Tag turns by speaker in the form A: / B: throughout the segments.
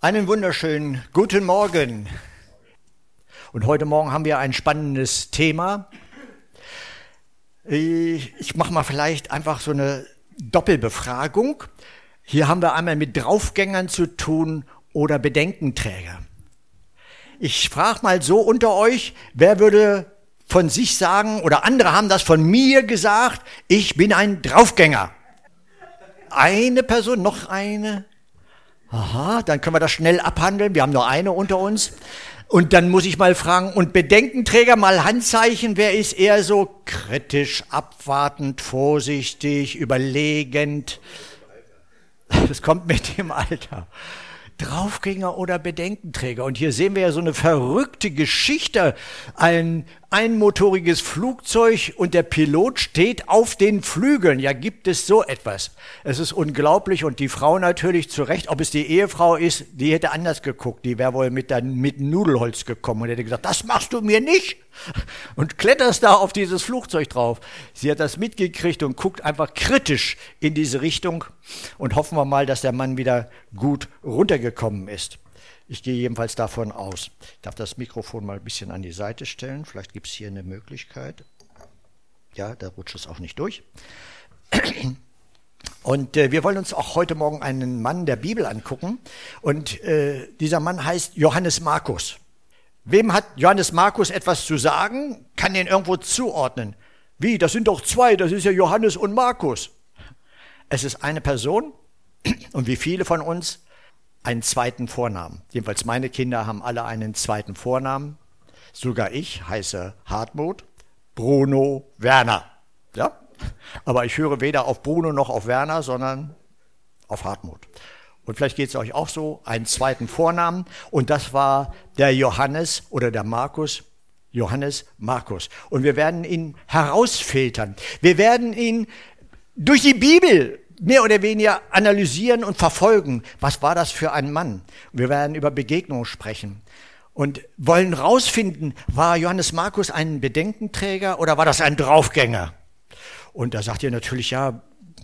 A: Einen wunderschönen guten Morgen. Und heute Morgen haben wir ein spannendes Thema. Ich mache mal vielleicht einfach so eine Doppelbefragung. Hier haben wir einmal mit Draufgängern zu tun oder Bedenkenträger. Ich frage mal so unter euch, wer würde von sich sagen, oder andere haben das von mir gesagt, ich bin ein Draufgänger. Eine Person, noch eine. Aha, dann können wir das schnell abhandeln. Wir haben nur eine unter uns. Und dann muss ich mal fragen, und Bedenkenträger, mal Handzeichen, wer ist eher so kritisch, abwartend, vorsichtig, überlegend? Das kommt mit dem Alter. Draufgänger oder Bedenkenträger. Und hier sehen wir ja so eine verrückte Geschichte. Ein einmotoriges Flugzeug und der Pilot steht auf den Flügeln. Ja, gibt es so etwas? Es ist unglaublich und die Frau natürlich zu Recht, ob es die Ehefrau ist, die hätte anders geguckt. Die wäre wohl mit Nudelholz gekommen und hätte gesagt, das machst du mir nicht. Und kletterst da auf dieses Flugzeug drauf. Sie hat das mitgekriegt und guckt einfach kritisch in diese Richtung und hoffen wir mal, dass der Mann wieder gut runtergekommen ist. Ich gehe jedenfalls davon aus. Ich darf das Mikrofon mal ein bisschen an die Seite stellen. Vielleicht gibt es hier eine Möglichkeit. Ja, da rutscht es auch nicht durch. Und wir wollen uns auch heute Morgen einen Mann der Bibel angucken. Und dieser Mann heißt Johannes Markus. Wem hat Johannes Markus etwas zu sagen? Kann den irgendwo zuordnen. Wie? Das sind doch zwei, das ist ja Johannes und Markus. Es ist eine Person und wie viele von uns einen zweiten Vornamen. Jedenfalls meine Kinder haben alle einen zweiten Vornamen. Sogar ich heiße Hartmut, Bruno, Werner. Ja? Aber ich höre weder auf Bruno noch auf Werner, sondern auf Hartmut. Und vielleicht geht es euch auch so, einen zweiten Vornamen. Und das war der Johannes oder der Markus, Johannes Markus. Und wir werden ihn herausfiltern. Wir werden ihn durch die Bibel mehr oder weniger analysieren und verfolgen. Was war das für ein Mann? Wir werden über Begegnungen sprechen und wollen rausfinden, war Johannes Markus ein Bedenkenträger oder war das ein Draufgänger? Und da sagt ihr natürlich, ja,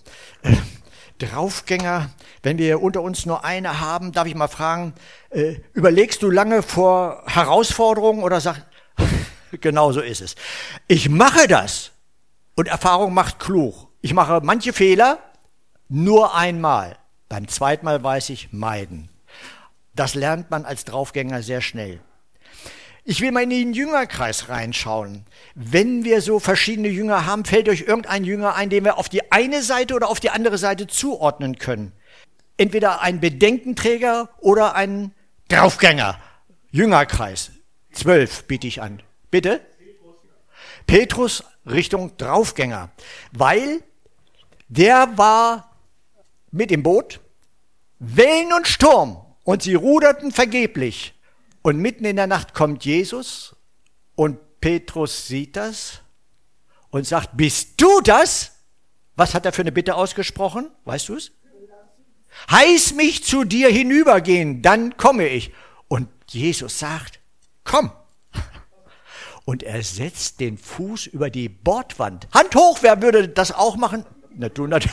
A: Draufgänger, wenn wir unter uns nur eine haben, darf ich mal fragen, überlegst du lange vor Herausforderungen oder sagst, genau so ist es. Ich mache das und Erfahrung macht klug. Ich mache manche Fehler nur einmal. Beim zweiten Mal weiß ich, meiden. Das lernt man als Draufgänger sehr schnell. Ich will mal in den Jüngerkreis reinschauen. Wenn wir so verschiedene Jünger haben, fällt euch irgendein Jünger ein, den wir auf die eine Seite oder auf die andere Seite zuordnen können. Entweder ein Bedenkenträger oder ein Draufgänger. Jüngerkreis. 12 biete ich an. Bitte? Petrus Richtung Draufgänger. Weil der war mit im Boot, Wellen und Sturm, und sie ruderten vergeblich. Und mitten in der Nacht kommt Jesus und Petrus sieht das und sagt, bist du das? Was hat er für eine Bitte ausgesprochen? Weißt du es? Heiß mich zu dir hinübergehen, dann komme ich. Und Jesus sagt, komm. Und er setzt den Fuß über die Bordwand. Hand hoch, wer würde das auch machen? Na, du natürlich.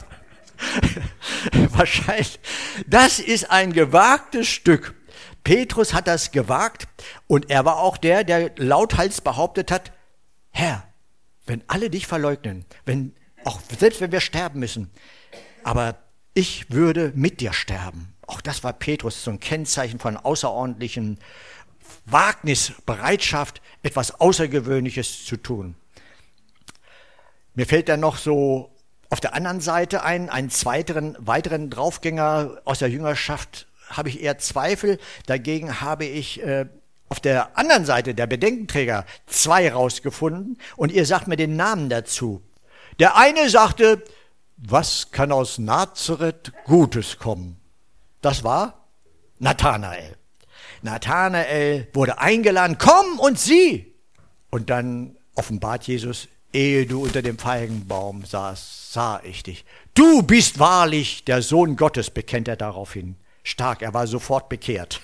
A: Wahrscheinlich. Das ist ein gewagtes Stück. Petrus hat das gewagt und er war auch der lauthals behauptet hat, Herr, wenn alle dich verleugnen, selbst wenn wir sterben müssen, aber ich würde mit dir sterben. Auch das war Petrus, so ein Kennzeichen von außerordentlichen Wagnis, Bereitschaft, etwas Außergewöhnliches zu tun. Mir fällt dann noch so auf der anderen Seite einen weiteren Draufgänger aus der Jüngerschaft habe ich eher Zweifel. Dagegen habe ich auf der anderen Seite der Bedenkenträger 2 rausgefunden und ihr sagt mir den Namen dazu. Der eine sagte, was kann aus Nazareth Gutes kommen? Das war Nathanael. Nathanael wurde eingeladen, komm und sieh. Und dann offenbart Jesus, ehe du unter dem Feigenbaum saßt, sah ich dich. Du bist wahrlich der Sohn Gottes, bekennt er daraufhin. Stark, er war sofort bekehrt.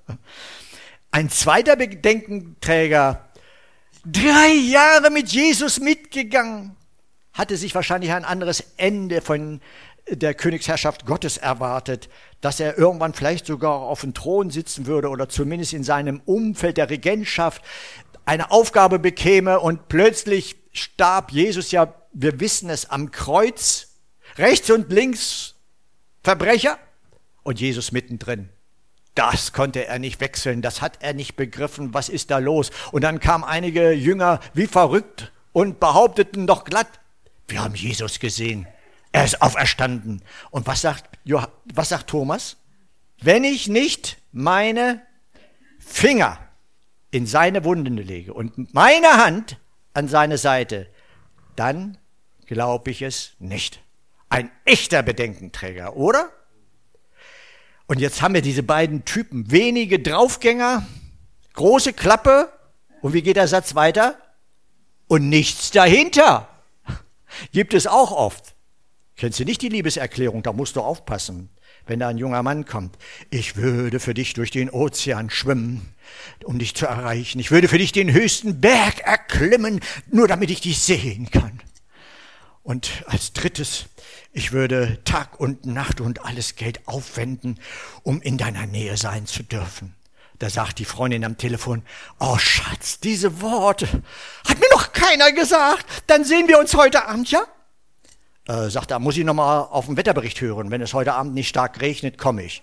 A: Ein zweiter Bedenkenträger, 3 Jahre mit Jesus mitgegangen, hatte sich wahrscheinlich ein anderes Ende von der Königsherrschaft Gottes erwartet, dass er irgendwann vielleicht sogar auf dem Thron sitzen würde oder zumindest in seinem Umfeld der Regentschaft eine Aufgabe bekäme und plötzlich starb Jesus, ja, wir wissen es, am Kreuz, rechts und links Verbrecher und Jesus mittendrin. Das konnte er nicht wechseln, das hat er nicht begriffen, was ist da los? Und dann kamen einige Jünger wie verrückt und behaupteten doch glatt, wir haben Jesus gesehen, er ist auferstanden. Und was sagt Thomas? Wenn ich nicht meine Finger in seine Wunden lege und meine Hand an seine Seite, dann glaube ich es nicht. Ein echter Bedenkenträger, oder? Und jetzt haben wir diese beiden Typen, wenige Draufgänger, große Klappe, und wie geht der Satz weiter? Und nichts dahinter. Gibt es auch oft. Kennst du nicht die Liebeserklärung? Da musst du aufpassen, wenn da ein junger Mann kommt. Ich würde für dich durch den Ozean schwimmen, um dich zu erreichen. Ich würde für dich den höchsten Berg erklimmen, nur damit ich dich sehen kann. Und als drittes, ich würde Tag und Nacht und alles Geld aufwenden, um in deiner Nähe sein zu dürfen. Da sagt die Freundin am Telefon, oh Schatz, diese Worte hat mir noch keiner gesagt. Dann sehen wir uns heute Abend, ja? Sagt er, muss ich nochmal auf den Wetterbericht hören. Wenn es heute Abend nicht stark regnet, komme ich.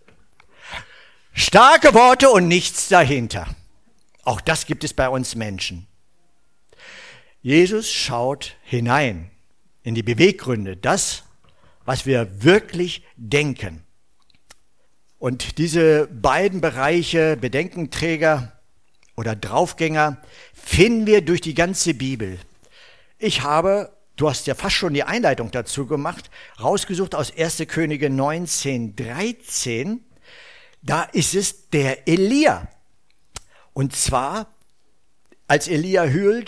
A: Starke Worte und nichts dahinter. Auch das gibt es bei uns Menschen. Jesus schaut hinein in die Beweggründe, das, was wir wirklich denken. Und diese beiden Bereiche, Bedenkenträger oder Draufgänger, finden wir durch die ganze Bibel. Ich habe, du hast ja fast schon die Einleitung dazu gemacht, rausgesucht aus 1. Könige 19,13. Da ist es der Elia. Und zwar, als Elia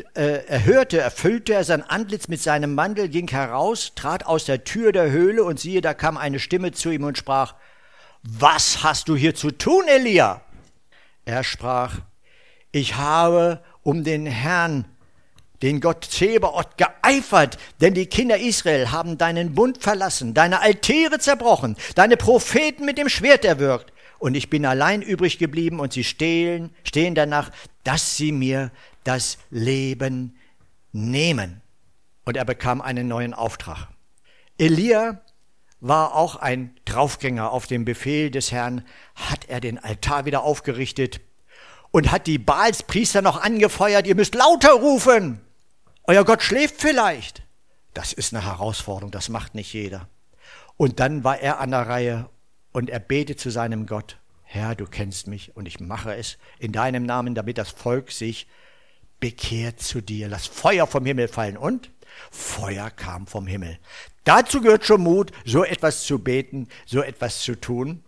A: erfüllte er sein Antlitz mit seinem Mantel, ging heraus, trat aus der Tür der Höhle und siehe, da kam eine Stimme zu ihm und sprach, was hast du hier zu tun, Elia? Er sprach, ich habe um den Herrn, den Gott Zebaoth, geeifert, denn die Kinder Israel haben deinen Bund verlassen, deine Altäre zerbrochen, deine Propheten mit dem Schwert erwürgt. Und ich bin allein übrig geblieben und sie stehen danach, dass sie mir das Leben nehmen. Und er bekam einen neuen Auftrag. Elia war auch ein Draufgänger. Auf dem Befehl des Herrn hat er den Altar wieder aufgerichtet und hat die Baalspriester noch angefeuert, ihr müsst lauter rufen. Euer Gott schläft vielleicht. Das ist eine Herausforderung, das macht nicht jeder. Und dann war er an der Reihe und er betet zu seinem Gott, Herr, du kennst mich und ich mache es in deinem Namen, damit das Volk sich bekehrt zu dir. Lass Feuer vom Himmel fallen. Und Feuer kam vom Himmel. Dazu gehört schon Mut, so etwas zu beten, so etwas zu tun.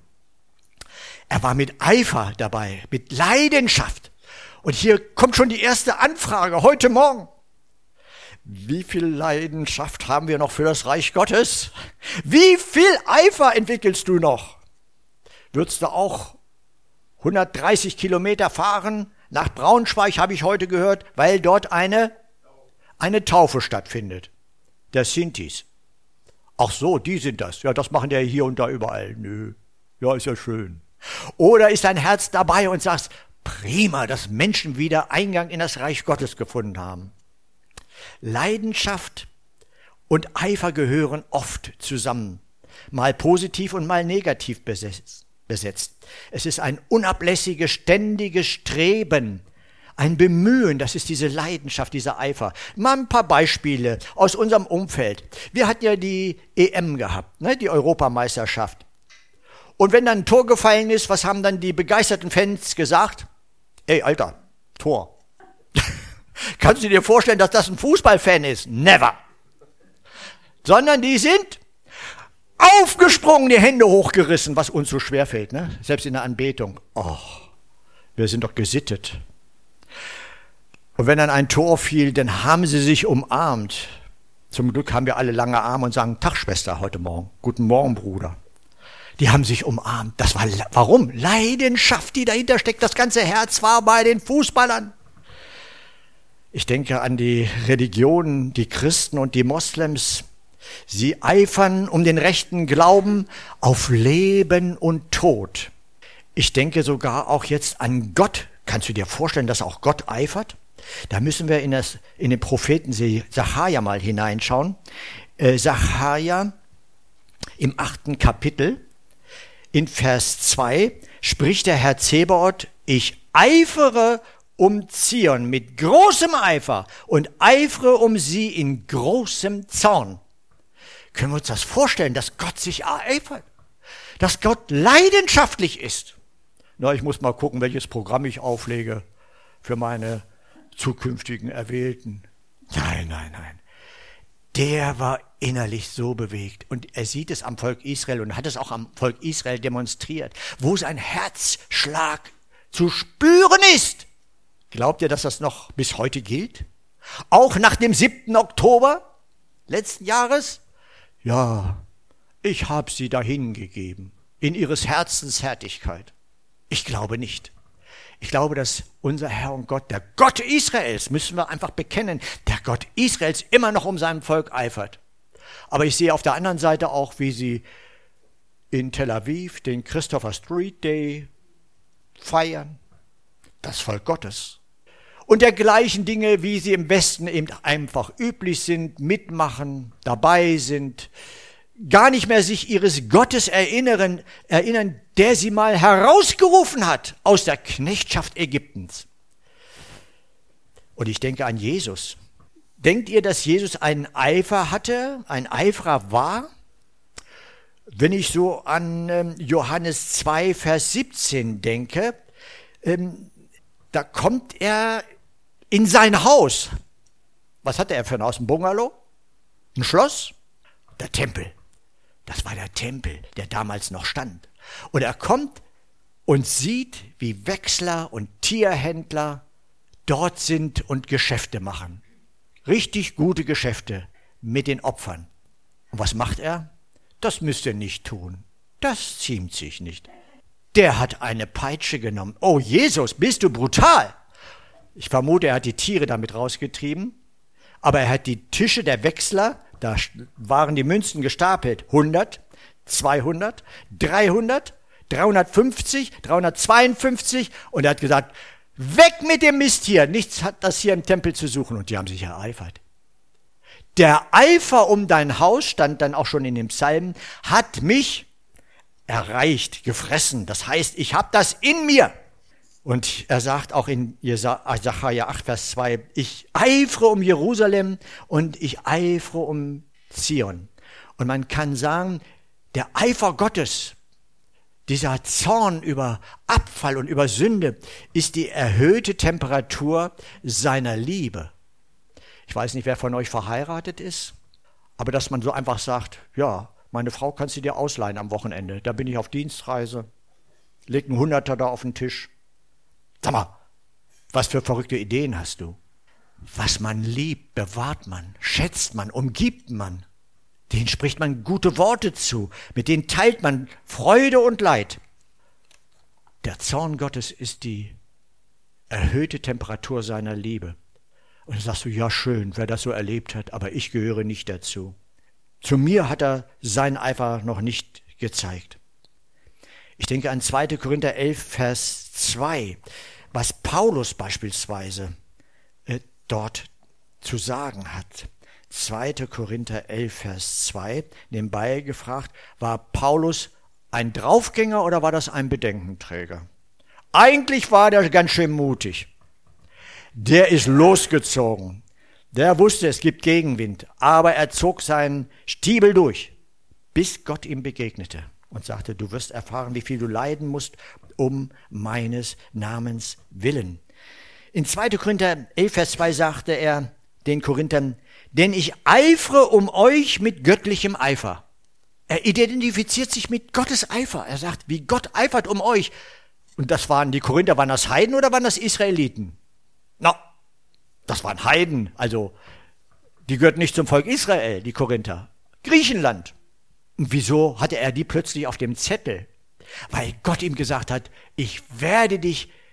A: Er war mit Eifer dabei, mit Leidenschaft. Und hier kommt schon die erste Anfrage heute Morgen. Wie viel Leidenschaft haben wir noch für das Reich Gottes? Wie viel Eifer entwickelst du noch? Würdest du auch 130 Kilometer fahren nach Braunschweig, habe ich heute gehört, weil dort eine Taufe stattfindet. Der Sintis. Ach so, die sind das. Ja, das machen die hier und da überall. Nö, ja, ist ja schön. Oder ist dein Herz dabei und sagst, prima, dass Menschen wieder Eingang in das Reich Gottes gefunden haben. Leidenschaft und Eifer gehören oft zusammen, mal positiv und mal negativ besetzt. Es ist ein unablässiges, ständiges Streben, ein Bemühen, das ist diese Leidenschaft, dieser Eifer. Mal ein paar Beispiele aus unserem Umfeld. Wir hatten ja die EM gehabt, ne, die Europameisterschaft. Und wenn dann ein Tor gefallen ist, was haben dann die begeisterten Fans gesagt? Ey, Alter, Tor. Kannst du dir vorstellen, dass das ein Fußballfan ist? Never. Sondern die sind aufgesprungen, die Hände hochgerissen, was uns so schwer fällt, ne? Selbst in der Anbetung. Oh, wir sind doch gesittet. Und wenn dann ein Tor fiel, dann haben sie sich umarmt. Zum Glück haben wir alle lange Arme und sagen, Tag Schwester heute Morgen, guten Morgen Bruder. Die haben sich umarmt. Das war, warum? Leidenschaft, die dahinter steckt. Das ganze Herz war bei den Fußballern. Ich denke an die Religionen, die Christen und die Moslems. Sie eifern um den rechten Glauben auf Leben und Tod. Ich denke sogar auch jetzt an Gott. Kannst du dir vorstellen, dass auch Gott eifert? Da müssen wir in den Propheten Sacharja mal hineinschauen. Sacharja im 8. Kapitel, in Vers 2, spricht der Herr Zebaoth: Ich eifere um Zion mit großem Eifer und eifere um sie in großem Zorn. Können wir uns das vorstellen, dass Gott sich eifert? Dass Gott leidenschaftlich ist? Na, ich muss mal gucken, welches Programm ich auflege für meine zukünftigen Erwählten. Nein, nein, nein. Der war innerlich so bewegt. Und er sieht es am Volk Israel und hat es auch am Volk Israel demonstriert, wo sein Herzschlag zu spüren ist. Glaubt ihr, dass das noch bis heute gilt? Auch nach dem 7. Oktober letzten Jahres? Ja, ich habe sie dahingegeben, in ihres Herzens Härtigkeit. Ich glaube nicht. Ich glaube, dass unser Herr und Gott, der Gott Israels, müssen wir einfach bekennen, der Gott Israels immer noch um sein Volk eifert. Aber ich sehe auf der anderen Seite auch, wie sie in Tel Aviv den Christopher Street Day feiern. Das Volk Gottes. Und dergleichen Dinge, wie sie im Westen eben einfach üblich sind, mitmachen, dabei sind, gar nicht mehr sich ihres Gottes erinnern, der sie mal herausgerufen hat aus der Knechtschaft Ägyptens. Und ich denke an Jesus. Denkt ihr, dass Jesus einen Eifer hatte, ein Eiferer war? Wenn ich so an Johannes 2, Vers 17 denke, da kommt er in sein Haus. Was hatte er für ein Haus? Ein Bungalow? Ein Schloss? Der Tempel. Das war der Tempel, der damals noch stand. Und er kommt und sieht, wie Wechsler und Tierhändler dort sind und Geschäfte machen. Richtig gute Geschäfte mit den Opfern. Und was macht er? Das müsst ihr nicht tun. Das ziemt sich nicht. Der hat eine Peitsche genommen. Oh Jesus, bist du brutal! Ich vermute, er hat die Tiere damit rausgetrieben, aber er hat die Tische der Wechsler, da waren die Münzen gestapelt, 100, 200, 300, 350, 352 und er hat gesagt, weg mit dem Mist hier, nichts hat das hier im Tempel zu suchen. Und die haben sich ereifert. Der Eifer um dein Haus, stand dann auch schon in dem Psalm, hat mich erreicht, gefressen. Das heißt, ich habe das in mir. Und er sagt auch in Sacharja 8, Vers 2, ich eifere um Jerusalem und ich eifere um Zion. Und man kann sagen, der Eifer Gottes, dieser Zorn über Abfall und über Sünde, ist die erhöhte Temperatur seiner Liebe. Ich weiß nicht, wer von euch verheiratet ist, aber dass man so einfach sagt, ja, meine Frau kannst du dir ausleihen am Wochenende, da bin ich auf Dienstreise, leg einen Hunderter da auf den Tisch. Sag mal, was für verrückte Ideen hast du? Was man liebt, bewahrt man, schätzt man, umgibt man. Denen spricht man gute Worte zu, mit denen teilt man Freude und Leid. Der Zorn Gottes ist die erhöhte Temperatur seiner Liebe. Und dann sagst du, ja schön, wer das so erlebt hat, aber ich gehöre nicht dazu. Zu mir hat er seinen Eifer noch nicht gezeigt. Ich denke an 2. Korinther 11, Vers 2, was Paulus beispielsweise dort zu sagen hat. 2. Korinther 11, Vers 2, nebenbei gefragt, war Paulus ein Draufgänger oder war das ein Bedenkenträger? Eigentlich war der ganz schön mutig. Der ist losgezogen. Der wusste, es gibt Gegenwind, aber er zog seinen Stiebel durch, bis Gott ihm begegnete und sagte, du wirst erfahren, wie viel du leiden musst, um meines Namens willen. In 2. Korinther 11, Vers 2 sagte er den Korinthern, denn ich eifere um euch mit göttlichem Eifer. Er identifiziert sich mit Gottes Eifer. Er sagt, wie Gott eifert um euch. Und das waren die Korinther, waren das Heiden oder waren das Israeliten? Na, das waren Heiden, also die gehörten nicht zum Volk Israel, die Korinther. Griechenland. Und wieso hatte er die plötzlich auf dem Zettel? Weil Gott ihm gesagt hat, ich werde dich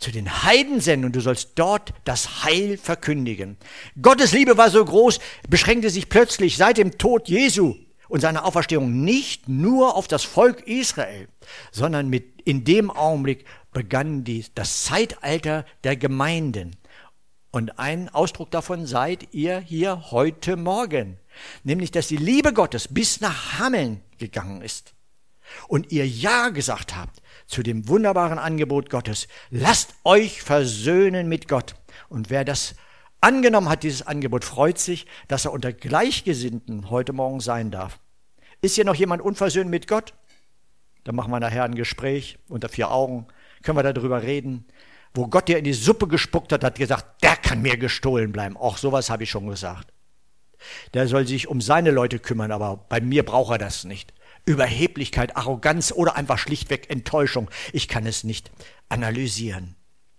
A: zu den Heiden senden und du sollst dort das Heil verkündigen. Gottes Liebe war so groß, beschränkte sich plötzlich seit dem Tod Jesu und seiner Auferstehung nicht nur auf das Volk Israel, sondern in dem Augenblick begann das Zeitalter der Gemeinden. Und ein Ausdruck davon seid ihr hier heute Morgen, nämlich dass die Liebe Gottes bis nach Hameln gegangen ist und ihr Ja gesagt habt zu dem wunderbaren Angebot Gottes. Lasst euch versöhnen mit Gott. Und wer das angenommen hat, dieses Angebot, freut sich, dass er unter Gleichgesinnten heute Morgen sein darf. Ist hier noch jemand unversöhnt mit Gott? Dann machen wir nachher ein Gespräch unter 4 Augen, können wir darüber reden, wo Gott dir in die Suppe gespuckt hat gesagt, der kann mir gestohlen bleiben. Auch sowas habe ich schon gesagt. Der soll sich um seine Leute kümmern, aber bei mir braucht er das nicht. Überheblichkeit, Arroganz oder einfach schlichtweg Enttäuschung. Ich kann es nicht analysieren.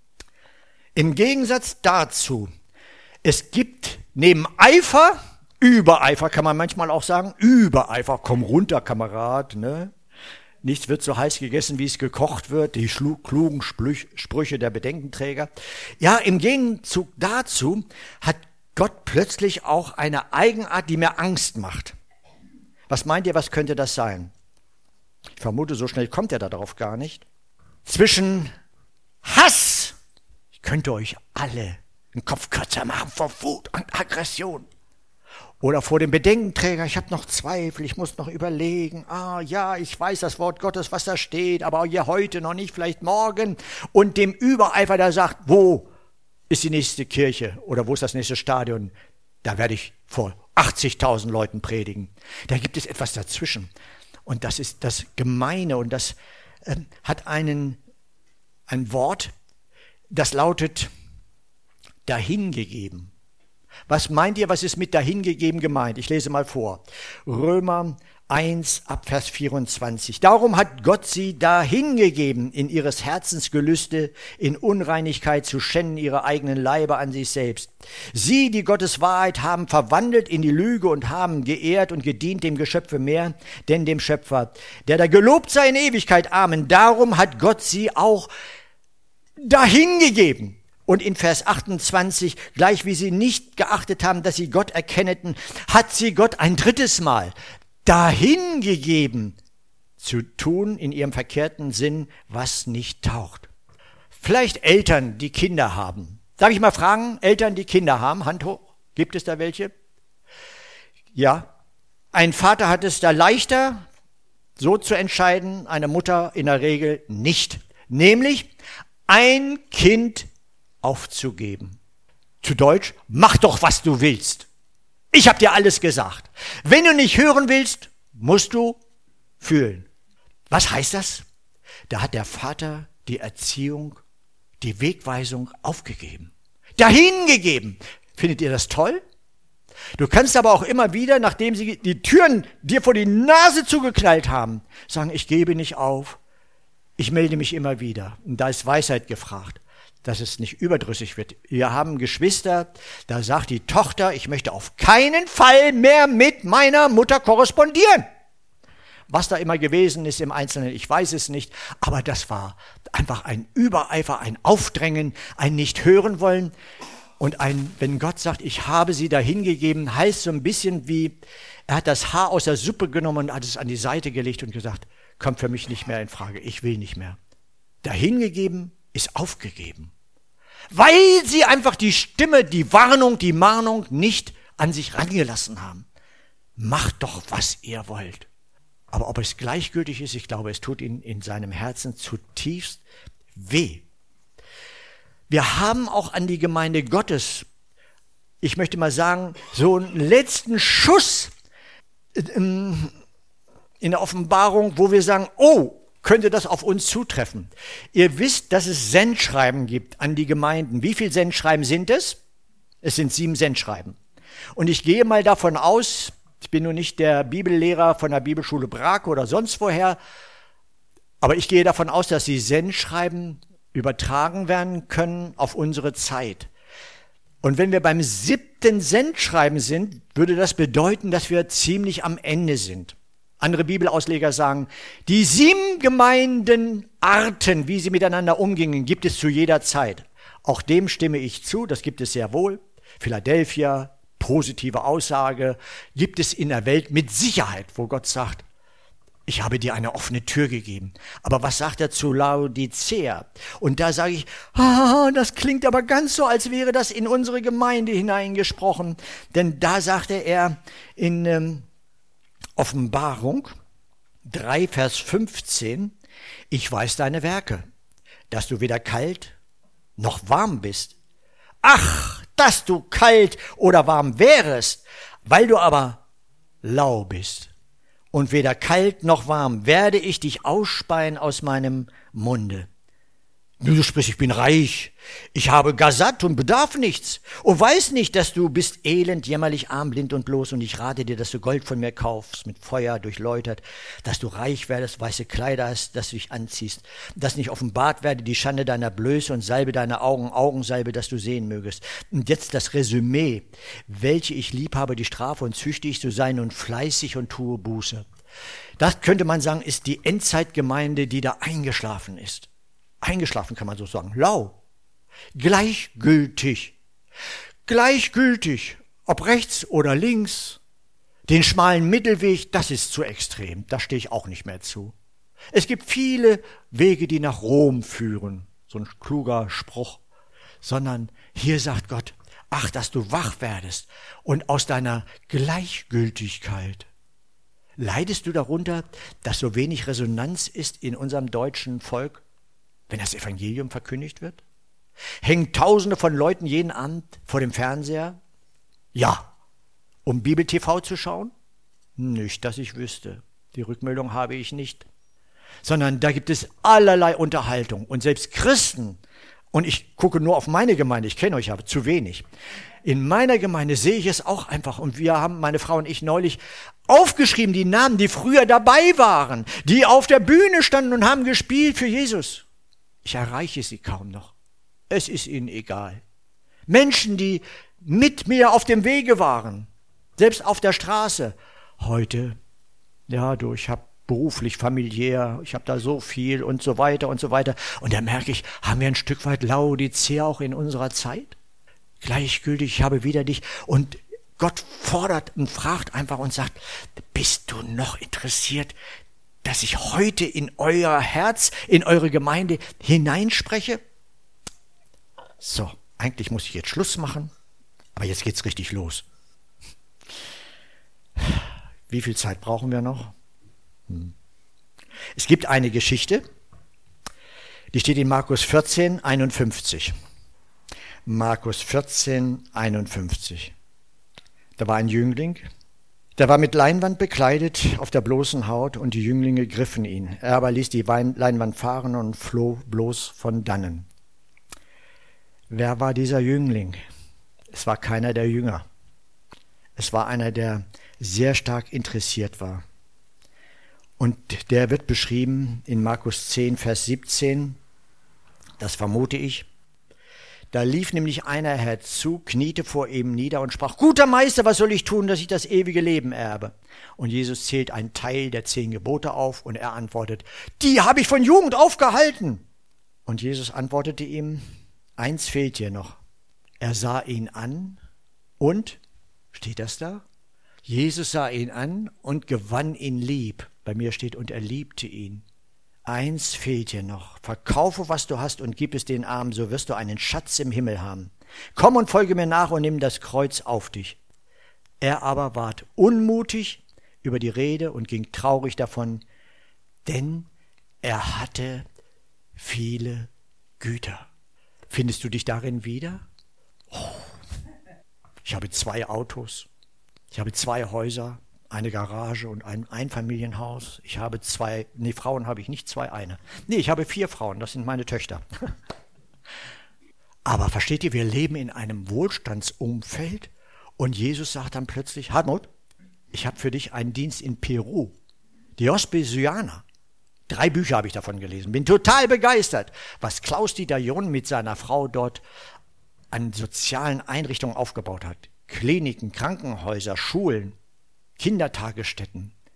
A: Im Gegensatz dazu, es gibt neben Eifer, Übereifer kann man manchmal auch sagen, Übereifer, komm runter, Kamerad, ne? Nichts wird so heiß gegessen, wie es gekocht wird, die klugen Sprüche der Bedenkenträger. Ja, im Gegenzug dazu hat Gott plötzlich auch eine Eigenart, die mir Angst macht. Was meint ihr, was könnte das sein? Ich vermute, so schnell kommt er darauf gar nicht. Zwischen Hass, ich könnte euch alle den Kopf kürzer machen vor Wut und Aggression. Oder vor dem Bedenkenträger, ich habe noch Zweifel, ich muss noch überlegen. Ja, ich weiß das Wort Gottes, was da steht, aber hier heute noch nicht, vielleicht morgen. Und dem Übereifer, der sagt, wo ist die nächste Kirche oder wo ist das nächste Stadion? Da werde ich vor 80.000 Leuten predigen. Da gibt es etwas dazwischen. Und das ist das Gemeine und das hat ein Wort, das lautet dahingegeben. Was meint ihr, was ist mit dahingegeben gemeint? Ich lese mal vor. Römer 1 ab Vers 24. Darum hat Gott sie dahingegeben, in ihres Herzens Gelüste, in Unreinigkeit zu schänden ihre eigenen Leiber an sich selbst. Sie, die Gottes Wahrheit haben verwandelt in die Lüge und haben geehrt und gedient dem Geschöpfe mehr, denn dem Schöpfer, der da gelobt sei in Ewigkeit. Amen. Darum hat Gott sie auch dahingegeben. Und in Vers 28, gleich wie sie nicht geachtet haben, dass sie Gott erkenneten, hat sie Gott ein drittes Mal dahingegeben, zu tun in ihrem verkehrten Sinn, was nicht taugt. Vielleicht Eltern, die Kinder haben. Darf ich mal fragen, Eltern, die Kinder haben? Hand hoch. Gibt es da welche? Ja. Ein Vater hat es da leichter, so zu entscheiden, eine Mutter in der Regel nicht. Nämlich ein Kind aufzugeben. Zu Deutsch, mach doch, was du willst. Ich habe dir alles gesagt. Wenn du nicht hören willst, musst du fühlen. Was heißt das? Da hat der Vater die Erziehung, die Wegweisung aufgegeben. Dahingegeben. Findet ihr das toll? Du kannst aber auch immer wieder, nachdem sie die Türen dir vor die Nase zugeknallt haben, sagen, ich gebe nicht auf. Ich melde mich immer wieder. Und da ist Weisheit gefragt, dass es nicht überdrüssig wird. Wir haben Geschwister, da sagt die Tochter, ich möchte auf keinen Fall mehr mit meiner Mutter korrespondieren. Was da immer gewesen ist im Einzelnen, ich weiß es nicht, aber das war einfach ein Übereifer, ein Aufdrängen, ein Nicht-Hören-Wollen. Und wenn Gott sagt, ich habe sie dahingegeben, heißt so ein bisschen wie, er hat das Haar aus der Suppe genommen und hat es an die Seite gelegt und gesagt, kommt für mich nicht mehr in Frage, ich will nicht mehr. Dahingegeben ist aufgegeben, weil sie einfach die Stimme, die Warnung, die Mahnung nicht an sich rangelassen haben. Macht doch, was ihr wollt. Aber ob es gleichgültig ist, ich glaube, es tut ihnen in seinem Herzen zutiefst weh. Wir haben auch an die Gemeinde Gottes, ich möchte mal sagen, so einen letzten Schuss in der Offenbarung, wo wir sagen, oh, könnte das auf uns zutreffen. Ihr wisst, dass es Sendschreiben gibt an die Gemeinden. Wie viele Sendschreiben sind es? Es sind 7 Sendschreiben. Und ich gehe mal davon aus, ich bin nur nicht der Bibellehrer von der Bibelschule Brake oder sonst woher, aber ich gehe davon aus, dass die Sendschreiben übertragen werden können auf unsere Zeit. Und wenn wir beim 7. Sendschreiben sind, würde das bedeuten, dass wir ziemlich am Ende sind. Andere Bibelausleger sagen, die 7 Gemeindenarten, wie sie miteinander umgingen, gibt es zu jeder Zeit. Auch dem stimme ich zu, das gibt es sehr wohl. Philadelphia, positive Aussage, gibt es in der Welt mit Sicherheit, wo Gott sagt, ich habe dir eine offene Tür gegeben. Aber was sagt er zu Laodicea? Und da sage ich, das klingt aber ganz so, als wäre das in unsere Gemeinde hineingesprochen. Denn da sagte er in Offenbarung 3, Vers 15, ich weiß deine Werke, dass du weder kalt noch warm bist. Ach, dass du kalt oder warm wärest, weil du aber lau bist. Und weder kalt noch warm werde ich dich ausspeien aus meinem Munde. Du sprichst, ich bin reich, ich habe gar satt und bedarf nichts und weiß nicht, dass du bist elend, jämmerlich, arm, blind und bloß, und ich rate dir, dass du Gold von mir kaufst, mit Feuer durchläutert, dass du reich werdest, weiße Kleider hast, dass du dich anziehst, dass nicht offenbart werde die Schande deiner Blöße und salbe deine Augen, Augensalbe, dass du sehen mögest. Und jetzt das Resümee, welche ich lieb habe, die Strafe und züchte ich zu sein und fleißig und tue Buße. Das könnte man sagen, ist die Endzeitgemeinde, die da eingeschlafen ist. Eingeschlafen kann man so sagen, lau, gleichgültig, ob rechts oder links, den schmalen Mittelweg, das ist zu extrem, da stehe ich auch nicht mehr zu. Es gibt viele Wege, die nach Rom führen, so ein kluger Spruch, sondern hier sagt Gott, ach, dass du wach werdest und aus deiner Gleichgültigkeit. Leidest du darunter, dass so wenig Resonanz ist in unserem deutschen Volk? Wenn das Evangelium verkündigt wird? Hängen Tausende von Leuten jeden Abend vor dem Fernseher? Ja. Um Bibel-TV zu schauen? Nicht, dass ich wüsste. Die Rückmeldung habe ich nicht. Sondern da gibt es allerlei Unterhaltung. Und selbst Christen, und ich gucke nur auf meine Gemeinde, ich kenne euch aber zu wenig. In meiner Gemeinde sehe ich es auch einfach. Und wir haben, meine Frau und ich, neulich aufgeschrieben, die Namen, die früher dabei waren, die auf der Bühne standen und haben gespielt für Jesus. Ich erreiche sie kaum noch. Es ist ihnen egal. Menschen, die mit mir auf dem Wege waren, selbst auf der Straße. Heute, ich habe beruflich, familiär, ich habe da so viel und so weiter und so weiter. Und da merke ich, haben wir ein Stück weit Laodicea auch in unserer Zeit? Gleichgültig, ich habe wieder dich. Und Gott fordert und fragt einfach und sagt, bist du noch interessiert, dass ich heute in euer Herz, in eure Gemeinde hineinspreche? So, eigentlich muss ich jetzt Schluss machen, aber jetzt geht's richtig los. Wie viel Zeit brauchen wir noch? Es gibt eine Geschichte, die steht in Markus 14, 51. Markus 14, 51. Da war ein Jüngling, der war mit Leinwand bekleidet auf der bloßen Haut und die Jünglinge griffen ihn. Er aber ließ die Leinwand fahren und floh bloß von dannen. Wer war dieser Jüngling? Es war keiner der Jünger. Es war einer, der sehr stark interessiert war. Und der wird beschrieben in Markus 10, Vers 17. Das vermute ich. Da lief nämlich einer herzu, kniete vor ihm nieder und sprach, guter Meister, was soll ich tun, dass ich das ewige Leben erbe? Und Jesus zählt einen Teil der 10 Gebote auf und er antwortet, die habe ich von Jugend aufgehalten. Und Jesus antwortete ihm, eins fehlt dir noch. Er sah ihn an und, steht das da? Jesus sah ihn an und gewann ihn lieb. Bei mir steht, und er liebte ihn. Eins fehlt dir noch. Verkaufe, was du hast und gib es den Armen, so wirst du einen Schatz im Himmel haben. Komm und folge mir nach und nimm das Kreuz auf dich. Er aber ward unmutig über die Rede und ging traurig davon, denn er hatte viele Güter. Findest du dich darin wieder? Oh, ich habe 2 Autos, ich habe 2 Häuser, eine Garage und ein Einfamilienhaus. Ich habe 2, Frauen habe ich nicht, 2, eine. Ich habe 4 Frauen, das sind meine Töchter. Aber versteht ihr, wir leben in einem Wohlstandsumfeld und Jesus sagt dann plötzlich, Hartmut, ich habe für dich einen Dienst in Peru, Diospe Syana. 3 Bücher habe ich davon gelesen, bin total begeistert, was Klaus-Dieter John mit seiner Frau dort an sozialen Einrichtungen aufgebaut hat. Kliniken, Krankenhäuser, Schulen, Kindertagesstätten,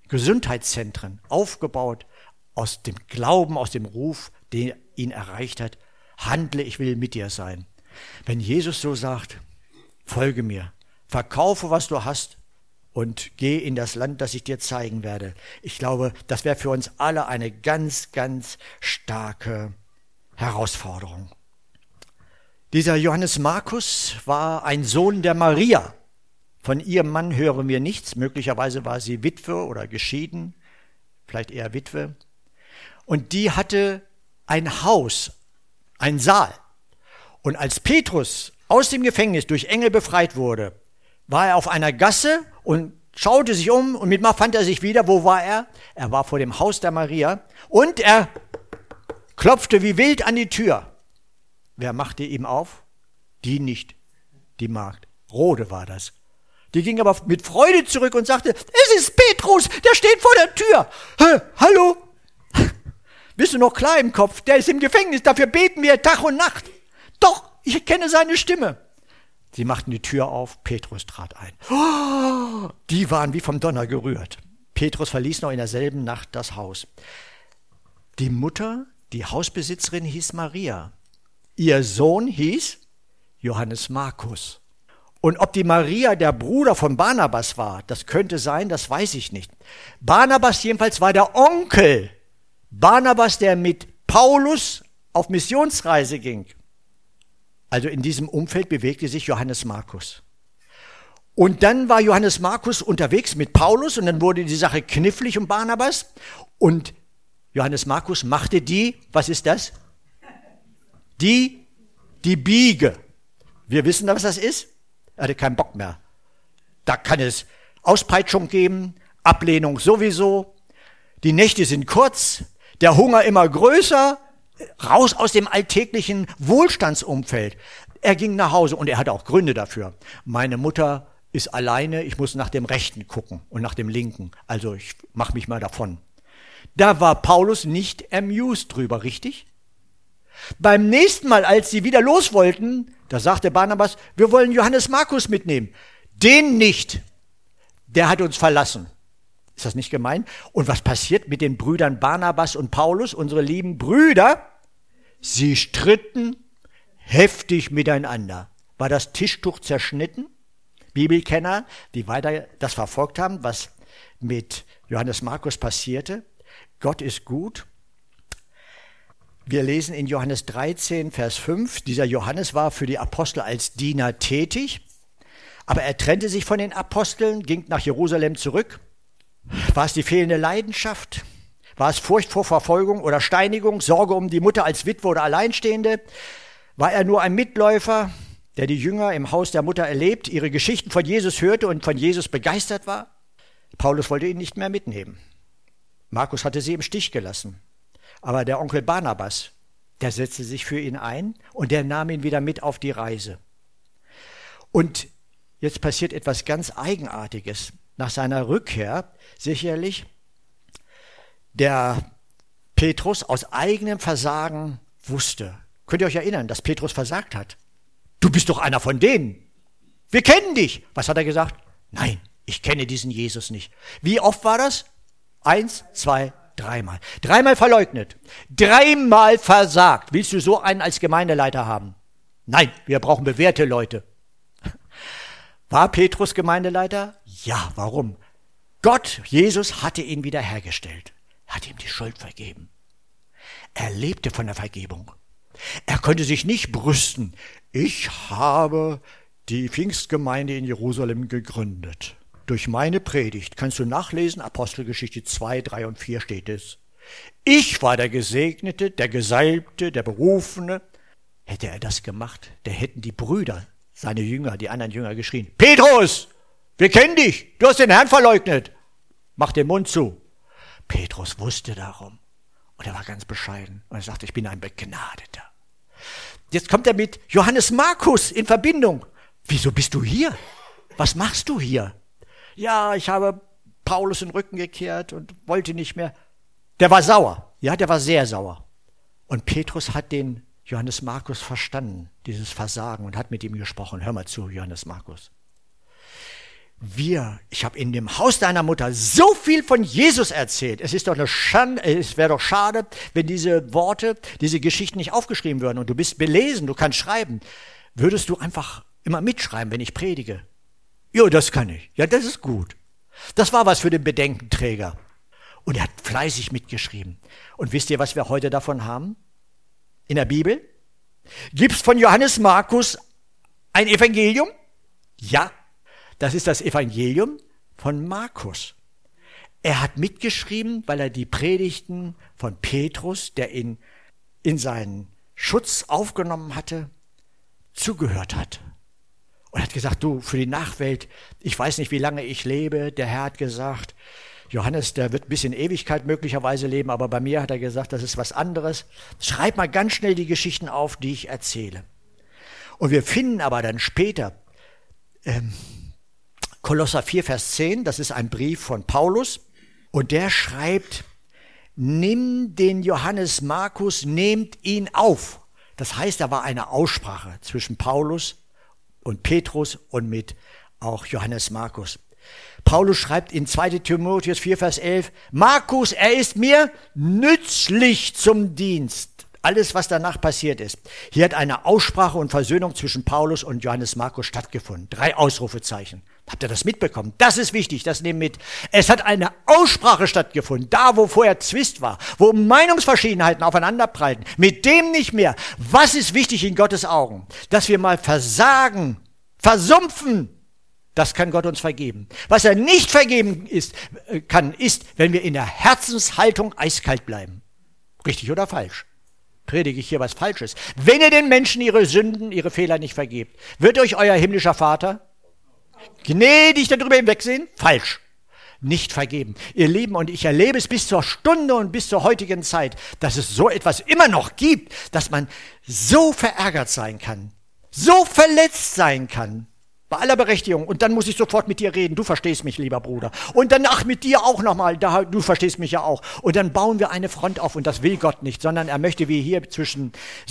A: Gesundheitszentren aufgebaut aus dem Glauben, aus dem Ruf, den ihn erreicht hat. Handle, ich will mit dir sein. Wenn Jesus so sagt, folge mir, verkaufe, was du hast und geh in das Land, das ich dir zeigen werde. Ich glaube, das wäre für uns alle eine ganz, ganz starke Herausforderung. Dieser Johannes Markus war ein Sohn der Maria. Von ihrem Mann hören wir nichts. Möglicherweise war sie Witwe oder geschieden, vielleicht eher Witwe. Und die hatte ein Haus, einen Saal. Und als Petrus aus dem Gefängnis durch Engel befreit wurde, war er auf einer Gasse und schaute sich um und mit mal fand er sich wieder. Wo war er? Er war vor dem Haus der Maria und er klopfte wie wild an die Tür. Wer machte ihm auf? Die nicht, die Magd. Rode war das. Die ging aber mit Freude zurück und sagte, es ist Petrus, der steht vor der Tür. Hallo? Bist du noch klar im Kopf? Der ist im Gefängnis, dafür beten wir Tag und Nacht. Doch, ich kenne seine Stimme. Sie machten die Tür auf, Petrus trat ein. Oh, die waren wie vom Donner gerührt. Petrus verließ noch in derselben Nacht das Haus. Die Mutter, die Hausbesitzerin, hieß Maria. Ihr Sohn hieß Johannes Markus. Und ob die Maria der Bruder von Barnabas war, das könnte sein, das weiß ich nicht. Barnabas jedenfalls war der Onkel. Barnabas, der mit Paulus auf Missionsreise ging. Also in diesem Umfeld bewegte sich Johannes Markus. Und dann war Johannes Markus unterwegs mit Paulus und dann wurde die Sache knifflig um Barnabas. Und Johannes Markus machte was ist das? Die Biege. Wir wissen, was das ist. Er hatte keinen Bock mehr. Da kann es Auspeitschung geben, Ablehnung sowieso. Die Nächte sind kurz, der Hunger immer größer, raus aus dem alltäglichen Wohlstandsumfeld. Er ging nach Hause und er hatte auch Gründe dafür. Meine Mutter ist alleine, ich muss nach dem Rechten gucken und nach dem Linken. Also ich mache mich mal davon. Da war Paulus nicht amused drüber, richtig? Beim nächsten Mal, als sie wieder los wollten, da sagte Barnabas, wir wollen Johannes Markus mitnehmen. Den nicht. Der hat uns verlassen. Ist das nicht gemein? Und was passiert mit den Brüdern Barnabas und Paulus, unsere lieben Brüder? Sie stritten heftig miteinander. War das Tischtuch zerschnitten? Bibelkenner, die weiter das verfolgt haben, was mit Johannes Markus passierte. Gott ist gut. Wir lesen in Johannes 13, Vers 5, dieser Johannes war für die Apostel als Diener tätig, aber er trennte sich von den Aposteln, ging nach Jerusalem zurück. War es die fehlende Leidenschaft? War es Furcht vor Verfolgung oder Steinigung, Sorge um die Mutter als Witwe oder Alleinstehende? War er nur ein Mitläufer, der die Jünger im Haus der Mutter erlebt, ihre Geschichten von Jesus hörte und von Jesus begeistert war? Paulus wollte ihn nicht mehr mitnehmen. Markus hatte sie im Stich gelassen. Aber der Onkel Barnabas, der setzte sich für ihn ein und der nahm ihn wieder mit auf die Reise. Und jetzt passiert etwas ganz Eigenartiges. Nach seiner Rückkehr sicherlich der Petrus aus eigenem Versagen wusste. Könnt ihr euch erinnern, dass Petrus versagt hat? Du bist doch einer von denen. Wir kennen dich. Was hat er gesagt? Nein, ich kenne diesen Jesus nicht. Wie oft war das? 1, 2, 3-mal. 3-mal verleugnet. 3-mal versagt. Willst du so einen als Gemeindeleiter haben? Nein, wir brauchen bewährte Leute. War Petrus Gemeindeleiter? Ja, warum? Gott, Jesus, hatte ihn wiederhergestellt. Hat ihm die Schuld vergeben. Er lebte von der Vergebung. Er konnte sich nicht brüsten. Ich habe die Pfingstgemeinde in Jerusalem gegründet. Durch meine Predigt kannst du nachlesen, Apostelgeschichte 2, 3 und 4 steht es. Ich war der Gesegnete, der Gesalbte, der Berufene. Hätte er das gemacht, da hätten die Brüder, seine Jünger, die anderen Jünger geschrien, Petrus, wir kennen dich, du hast den Herrn verleugnet. Mach den Mund zu. Petrus wusste darum und er war ganz bescheiden und er sagte, ich bin ein Begnadeter. Jetzt kommt er mit Johannes Markus in Verbindung. Wieso bist du hier? Was machst du hier? Ja, ich habe Paulus den Rücken gekehrt und wollte nicht mehr. Der war sauer. Ja, der war sehr sauer. Und Petrus hat den Johannes Markus verstanden, dieses Versagen, und hat mit ihm gesprochen. Hör mal zu, Johannes Markus. Ich habe in dem Haus deiner Mutter so viel von Jesus erzählt. Es ist doch eine Schande, es wäre doch schade, wenn diese Worte, diese Geschichten nicht aufgeschrieben würden. Und du bist belesen, du kannst schreiben. Würdest du einfach immer mitschreiben, wenn ich predige? Ja, das kann ich. Ja, das ist gut. Das war was für den Bedenkenträger. Und er hat fleißig mitgeschrieben. Und wisst ihr, was wir heute davon haben? In der Bibel? Gibt's von Johannes Markus ein Evangelium? Ja, das ist das Evangelium von Markus. Er hat mitgeschrieben, weil er die Predigten von Petrus, der ihn in seinen Schutz aufgenommen hatte, zugehört hat. Und hat gesagt, du, für die Nachwelt, ich weiß nicht, wie lange ich lebe. Der Herr hat gesagt, Johannes, der wird bis in Ewigkeit möglicherweise leben, aber bei mir hat er gesagt, das ist was anderes. Schreib mal ganz schnell die Geschichten auf, die ich erzähle. Und wir finden aber dann später Kolosser 4, Vers 10, das ist ein Brief von Paulus, und der schreibt, nimm den Johannes Markus, nehmt ihn auf. Das heißt, da war eine Aussprache zwischen Paulus und Petrus und mit auch Johannes Markus. Paulus schreibt in 2. Timotheus 4, Vers 11, Markus, er ist mir nützlich zum Dienst. Alles, was danach passiert ist. Hier hat eine Aussprache und Versöhnung zwischen Paulus und Johannes Markus stattgefunden. 3 Ausrufezeichen. Habt ihr das mitbekommen? Das ist wichtig, das nehmen mit. Es hat eine Aussprache stattgefunden, da wo vorher Zwist war, wo Meinungsverschiedenheiten aufeinanderprallten, mit dem nicht mehr. Was ist wichtig in Gottes Augen? Dass wir mal versagen, versumpfen. Das kann Gott uns vergeben. Was er nicht vergeben kann, ist, wenn wir in der Herzenshaltung eiskalt bleiben. Richtig oder falsch? Predige ich hier was Falsches? Wenn ihr den Menschen ihre Sünden, ihre Fehler nicht vergebt, wird euch euer himmlischer Vater gnädig darüber hinwegsehen? Falsch. Nicht vergeben. Ihr Lieben, und ich erlebe es bis zur Stunde und bis zur heutigen Zeit, dass es so etwas immer noch gibt, dass man so verärgert sein kann, so verletzt sein kann, bei aller Berechtigung. Und dann muss ich sofort mit dir reden. Du verstehst mich, lieber Bruder. Und dann, mit dir auch nochmal. Du verstehst mich ja auch. Und dann bauen wir eine Front auf. Und das will Gott nicht, sondern er möchte, wie hier zwischen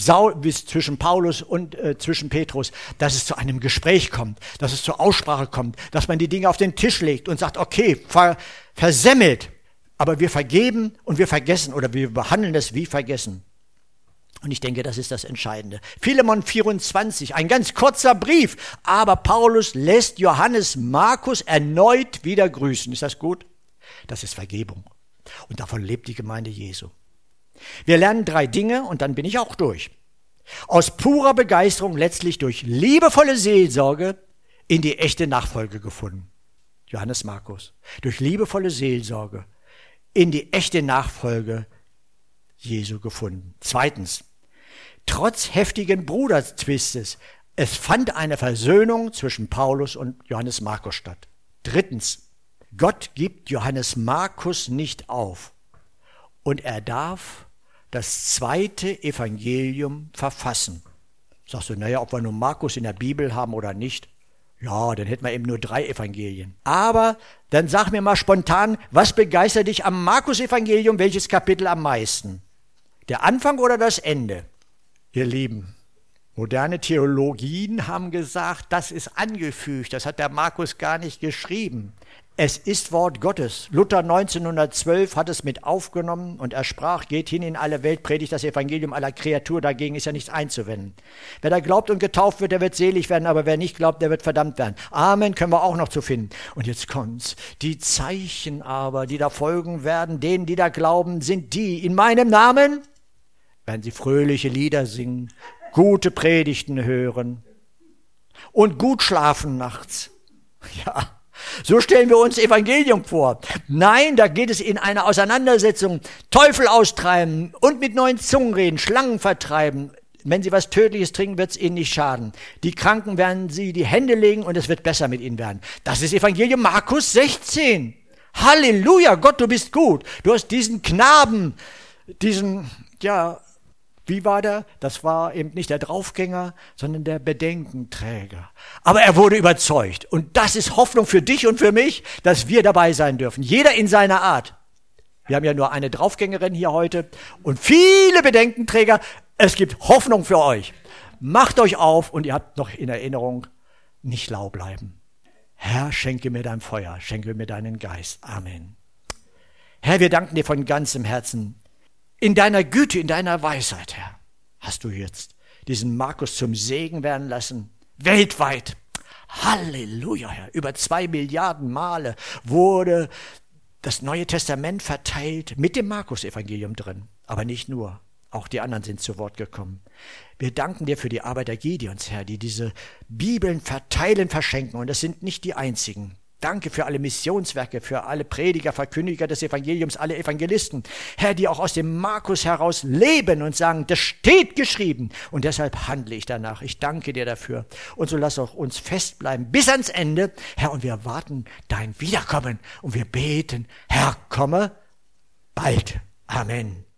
A: Paulus und zwischen Petrus, dass es zu einem Gespräch kommt, dass es zur Aussprache kommt, dass man die Dinge auf den Tisch legt und sagt, okay, versemmelt. Aber wir vergeben und wir vergessen oder wir behandeln es wie vergessen. Und ich denke, das ist das Entscheidende. Philemon 24, ein ganz kurzer Brief, aber Paulus lässt Johannes Markus erneut wieder grüßen. Ist das gut? Das ist Vergebung. Und davon lebt die Gemeinde Jesu. Wir lernen 3 Dinge und dann bin ich auch durch. Aus purer Begeisterung letztlich durch liebevolle Seelsorge in die echte Nachfolge gefunden. Johannes Markus. Durch liebevolle Seelsorge in die echte Nachfolge Jesu gefunden. 2. Trotz heftigen Bruderzwistes, es fand eine Versöhnung zwischen Paulus und Johannes Markus statt. 3. Gott gibt Johannes Markus nicht auf und er darf das 2. Evangelium verfassen. Sagst du, naja, ob wir nun Markus in der Bibel haben oder nicht? Ja, dann hätten wir eben nur 3 Evangelien. Aber dann sag mir mal spontan, was begeistert dich am Markus-Evangelium, welches Kapitel am meisten? Der Anfang oder das Ende? Ihr Lieben, moderne Theologien haben gesagt, das ist angefügt, das hat der Markus gar nicht geschrieben. Es ist Wort Gottes. Luther 1912 hat es mit aufgenommen und er sprach, geht hin in alle Welt, predigt das Evangelium aller Kreatur, dagegen ist ja nichts einzuwenden. Wer da glaubt und getauft wird, der wird selig werden, aber wer nicht glaubt, der wird verdammt werden. Amen, können wir auch noch zu finden. Und jetzt kommt's. Die Zeichen aber, die da folgen werden, denen, die da glauben, sind die, in meinem Namen werden sie fröhliche Lieder singen, gute Predigten hören und gut schlafen nachts. Ja. So stellen wir uns Evangelium vor. Nein, da geht es in einer Auseinandersetzung, Teufel austreiben und mit neuen Zungen reden, Schlangen vertreiben. Wenn sie was Tödliches trinken, wird es ihnen nicht schaden. Die Kranken werden sie die Hände legen und es wird besser mit ihnen werden. Das ist Evangelium Markus 16. Halleluja, Gott, du bist gut. Du hast diesen Knaben, wie war der? Das war eben nicht der Draufgänger, sondern der Bedenkenträger. Aber er wurde überzeugt. Und das ist Hoffnung für dich und für mich, dass wir dabei sein dürfen. Jeder in seiner Art. Wir haben ja nur eine Draufgängerin hier heute und viele Bedenkenträger. Es gibt Hoffnung für euch. Macht euch auf und ihr habt noch in Erinnerung, nicht lau bleiben. Herr, schenke mir dein Feuer, schenke mir deinen Geist. Amen. Herr, wir danken dir von ganzem Herzen. In deiner Güte, in deiner Weisheit, Herr, hast du jetzt diesen Markus zum Segen werden lassen. Weltweit. Halleluja, Herr. Über 2 Milliarden Male wurde das Neue Testament verteilt mit dem Markus-Evangelium drin. Aber nicht nur. Auch die anderen sind zu Wort gekommen. Wir danken dir für die Arbeit der Gideons, Herr, die diese Bibeln verteilen, verschenken. Und das sind nicht die einzigen. Danke für alle Missionswerke, für alle Prediger, Verkündiger des Evangeliums, alle Evangelisten. Herr, die auch aus dem Markus heraus leben und sagen, das steht geschrieben. Und deshalb handle ich danach. Ich danke dir dafür. Und so lass auch uns festbleiben bis ans Ende. Herr, und wir warten dein Wiederkommen. Und wir beten, Herr, komme bald. Amen.